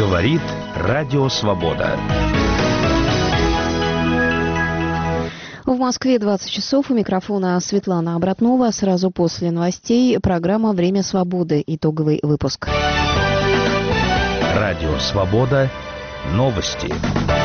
Говорит Радио Свобода. В Москве 20 часов. У микрофона Светлана Обратнова. Сразу после новостей программа «Время свободы». Итоговый выпуск. Радио Свобода. Новости.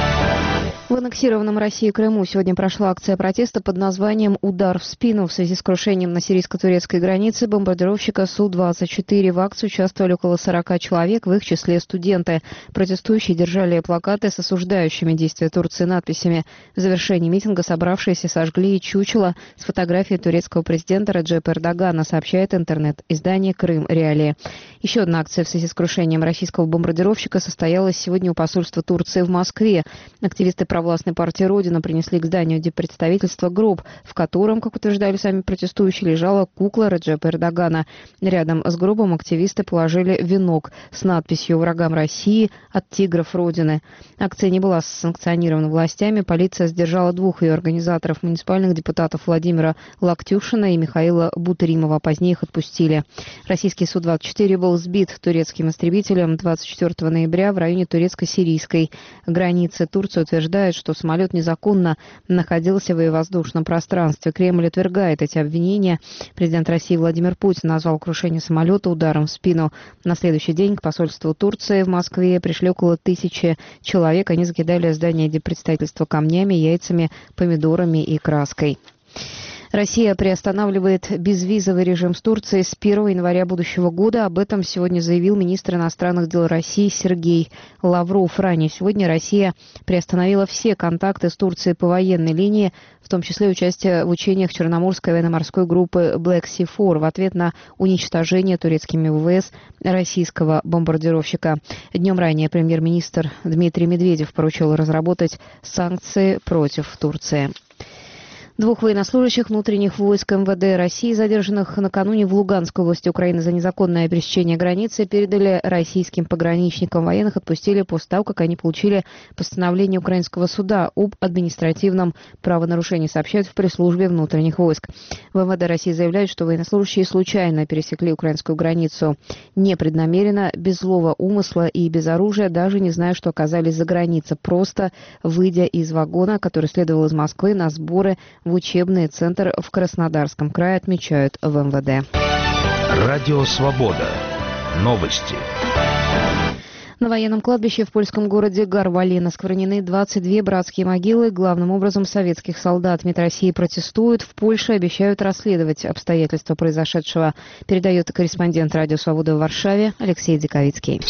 В аннексированном Россией Крыму сегодня прошла акция протеста под названием «Удар в спину». В связи с крушением на сирийско-турецкой границе бомбардировщика Су-24 в акции участвовали около 40 человек, в их числе студенты. Протестующие держали плакаты с осуждающими действия Турции надписями. В завершении митинга собравшиеся сожгли чучело с фотографией турецкого президента Реджепа Эрдогана, сообщает интернет-издание «Крым Реалии». Еще одна акция в связи с крушением российского бомбардировщика состоялась сегодня у посольства Турции в Москве. Активисты провластной партии «Родина» принесли к зданию диппредставительства гроб, в котором, как утверждали сами протестующие, лежала кукла Реджепа Эрдогана. Рядом с гробом активисты положили венок с надписью «Врагам России от тигров Родины». Акция не была санкционирована властями. Полиция задержала двух ее организаторов, муниципальных депутатов Владимира Локтюшина и Михаила Бутримова. Позднее их отпустили. Российский Су-24 был сбит турецким истребителем 24 ноября в районе турецко-сирийской границы. Турция утверждает, что самолет незаконно находился в ее воздушном пространстве. Кремль отвергает эти обвинения. Президент России Владимир Путин назвал крушение самолета ударом в спину. На следующий день к посольству Турции в Москве пришли около 1000 человек. Они закидали здание диппредставительства камнями, яйцами, помидорами и краской. Россия приостанавливает безвизовый режим с Турцией с 1 января будущего года. Об этом сегодня заявил министр иностранных дел России Сергей Лавров. Ранее сегодня Россия приостановила все контакты с Турцией по военной линии, в том числе участие в учениях Черноморской военно-морской группы Black Sea 4 в ответ на уничтожение турецкими ВВС российского бомбардировщика. Днем ранее премьер-министр Дмитрий Медведев поручил разработать санкции против Турции. Двух военнослужащих внутренних войск МВД России, задержанных накануне в Луганской области Украины за незаконное пересечение границы, передали российским пограничникам. Военных отпустили после того, как они получили постановление украинского суда об административном правонарушении, сообщают в пресс-службе внутренних войск. В МВД России заявляют, что военнослужащие случайно пересекли украинскую границу непреднамеренно, без злого умысла и без оружия, даже не зная, что оказались за границей, просто выйдя из вагона, который следовал из Москвы на сборы в учебный центр в Краснодарском крае, отмечают в МВД. Радио Свобода. Новости. На военном кладбище в польском городе Гарвалино сквернены 22 братские могилы, главным образом советских солдат. МИД России протестует. В Польше обещают расследовать обстоятельства произошедшего. Передает корреспондент Радио Свобода в Варшаве Алексей Дзиковицкий.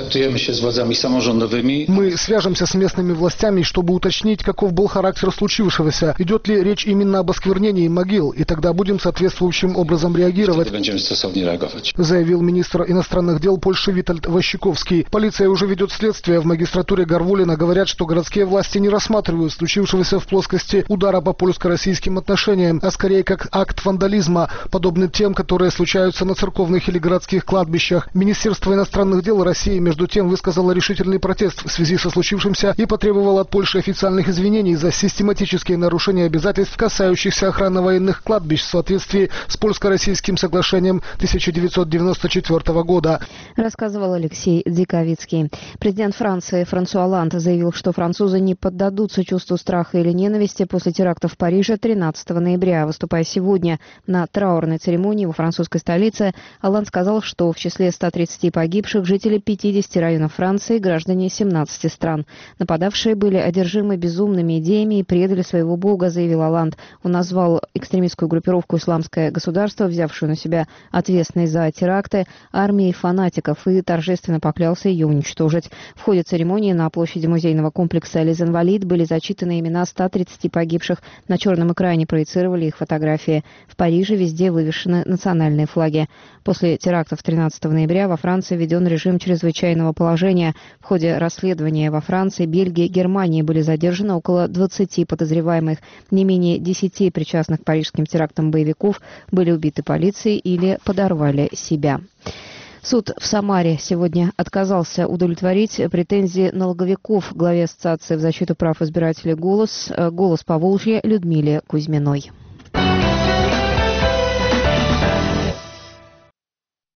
Мы свяжемся с местными властями, чтобы уточнить, каков был характер случившегося. Идет ли речь именно об осквернении могил, и тогда будем соответствующим образом реагировать, заявил министр иностранных дел Польши Витальд Ващиковский. Полиция уже ведет следствие. В магистратуре Гарволина говорят, что городские власти не рассматривают случившегося в плоскости удара по польско-российским отношениям, а скорее как акт вандализма, подобный тем, которые случаются на церковных или городских кладбищах. Министерство иностранных дел России, между тем, высказало решительный протест в связи со случившимся и потребовало от Польши официальных извинений за систематические нарушения обязательств, касающихся охраны военных кладбищ в соответствии с польско-российским соглашением 1994 года. Рассказывал Алексей Дзиковицкий. Президент Франции Франсуа Олланд заявил, что французы не поддадутся чувству страха или ненависти после терактов в Париже 13 ноября. Выступая сегодня на траурной церемонии во французской столице, Олланд сказал, что в числе 130 погибших жители 50 районов Франции, граждане 17 стран. Нападавшие были одержимы безумными идеями и предали своего бога, заявил Олланд. Он назвал экстремистскую группировку «Исламское государство», взявшую на себя ответственность за теракты, армией фанатиков и торжественно поклялся ее уничтожить. В ходе церемонии на площади музейного комплекса «Les Invalides» были зачитаны имена 130 погибших. На черном экране проецировали их фотографии. В Париже везде вывешены национальные флаги. После терактов 13 ноября во Франции введен режим чрезвычайного положения. В ходе расследования во Франции, Бельгии и Германии были задержаны около 20 подозреваемых. Не менее 10 причастных к парижским терактам боевиков были убиты полицией или подорвали себя. Суд в Самаре сегодня отказался удовлетворить претензии налоговиков главе Ассоциации в защиту прав избирателей «Голос» Поволжья Людмиле Кузьминой.